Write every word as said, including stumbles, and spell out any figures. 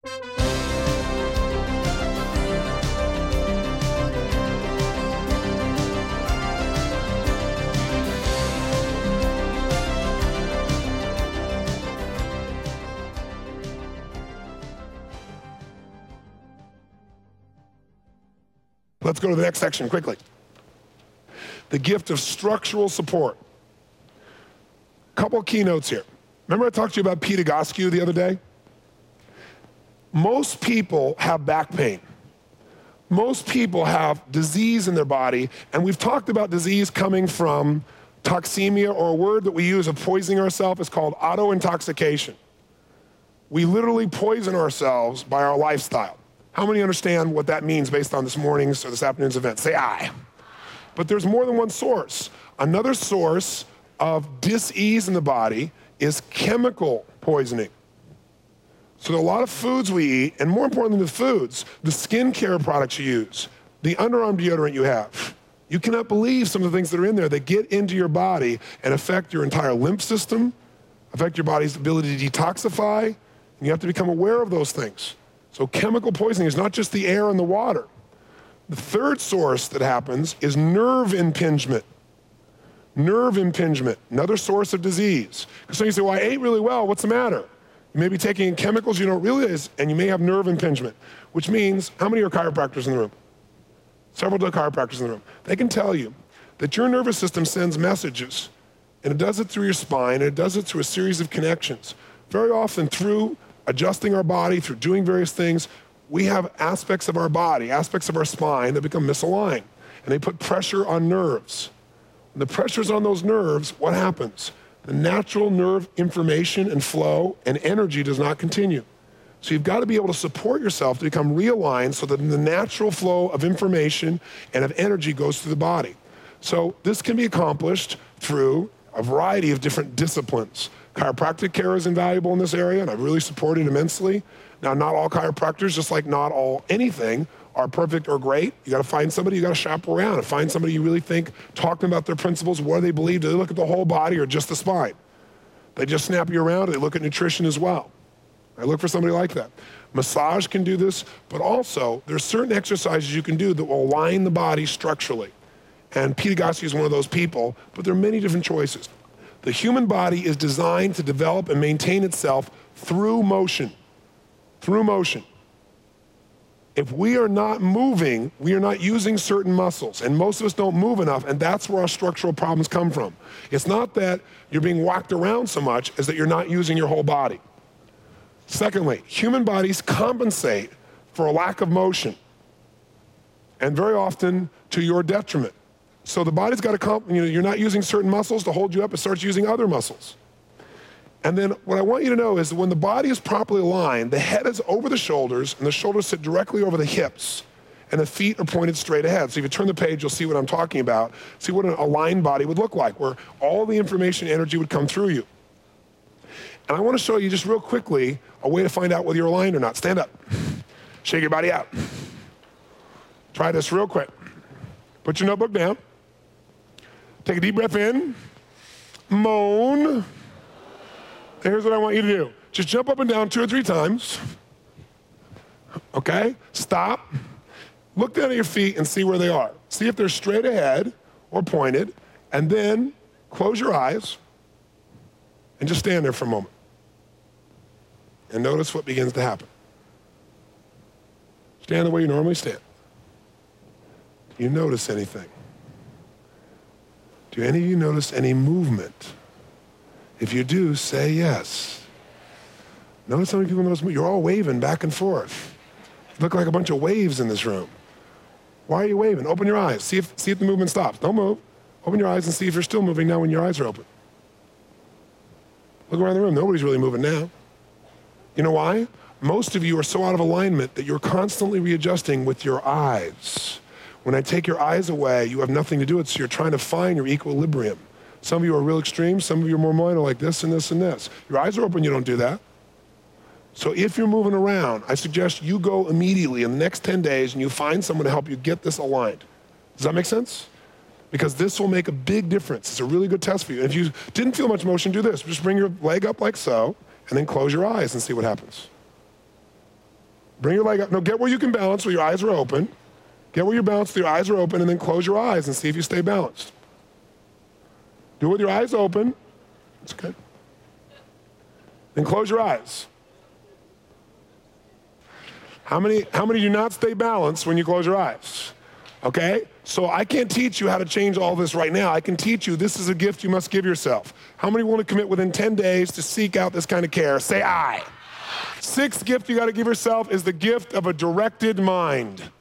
Let's go to the next section quickly. The gift of structural support. Couple of keynotes here. Remember I talked to you about Pete Egoscue the other day? Most people have back pain. Most people have disease in their body, and we've talked about disease coming from toxemia, or a word that we use of poisoning ourselves is called auto-intoxication. We literally poison ourselves by our lifestyle. How many understand what that means based on this morning's or this afternoon's event? Say aye. But there's more than one source. Another source of dis-ease in the body is chemical poisoning. So there are a lot of foods we eat, and more importantly than the foods, the skincare products you use, the underarm deodorant you have. You cannot believe some of the things that are in there that get into your body and affect your entire lymph system, affect your body's ability to detoxify, and you have to become aware of those things. So chemical poisoning is not just the air and the water. The third source that happens is nerve impingement. Nerve impingement, another source of disease. So you say, well, I ate really well, what's the matter? You may be taking in chemicals you don't realize, and you may have nerve impingement, which means, how many are chiropractors in the room? Several chiropractors in the room. They can tell you that your nervous system sends messages, and it does it through your spine, and it does it through a series of connections. Very often through adjusting our body, through doing various things, we have aspects of our body, aspects of our spine that become misaligned, and they put pressure on nerves. When the pressure's on those nerves, what happens? The natural nerve information and flow and energy does not continue. So you've got to be able to support yourself to become realigned so that the natural flow of information and of energy goes through the body. So this can be accomplished through a variety of different disciplines. Chiropractic care is invaluable in this area, and I really support it immensely. Now, not all chiropractors, just like not all anything, are perfect or great. You got to find somebody, you got to shop around and find somebody you really think, talk to them about their principles, what do they believe, do they look at the whole body or just the spine? They just snap you around, they look at nutrition as well. I look for somebody like that. Massage can do this, but also there's certain exercises you can do that will align the body structurally. And Pete Egoscue is one of those people, but there are many different choices. The human body is designed to develop and maintain itself through motion, through motion. If we are not moving, we are not using certain muscles, and most of us don't move enough, and that's where our structural problems come from. It's not that you're being whacked around so much as that you're not using your whole body. Secondly, human bodies compensate for a lack of motion, and very often to your detriment. So the body's got to, comp- you know, you're not using certain muscles to hold you up, it starts using other muscles. And then what I want you to know is that when the body is properly aligned, the head is over the shoulders, and the shoulders sit directly over the hips, and the feet are pointed straight ahead. So if you turn the page, you'll see what I'm talking about. See what an aligned body would look like, where all the information and energy would come through you. And I want to show you just real quickly a way to find out whether you're aligned or not. Stand up. Shake your body out. Try this real quick. Put your notebook down. Take a deep breath in. Moan. Here's what I want you to do. Just jump up and down two or three times. Okay? Stop. Look down at your feet and see where they are. See if they're straight ahead or pointed, and then close your eyes and just stand there for a moment. And notice what begins to happen. Stand the way you normally stand. Do you notice anything? Do any of you notice any movement? If you do, say yes. Notice how many people notice, you're all waving back and forth. You look like a bunch of waves in this room. Why are you waving? Open your eyes. See if, see if the movement stops. Don't move. Open your eyes and see if you're still moving now when your eyes are open. Look around the room. Nobody's really moving now. You know why? Most of you are so out of alignment that you're constantly readjusting with your eyes. When I take your eyes away, you have nothing to do with it, so you're trying to find your equilibrium. Some of you are real extreme, some of you are more minor, like this and this and this. Your eyes are open, you don't do that. So if you're moving around, I suggest you go immediately in the next ten days and you find someone to help you get this aligned. Does that make sense? Because this will make a big difference. It's a really good test for you. And if you didn't feel much motion, do this. Just bring your leg up like so, and then close your eyes and see what happens. Bring your leg up. No, get where you can balance, where your eyes are open. Get where you're balanced, your eyes are open, and then close your eyes and see if you stay balanced. Do it with your eyes open. That's good. Then close your eyes. How many, how many do not stay balanced when you close your eyes? Okay? So I can't teach you how to change all this right now. I can teach you this is a gift you must give yourself. How many want to commit within ten days to seek out this kind of care? Say I. Sixth gift you got to give yourself is the gift of a directed mind.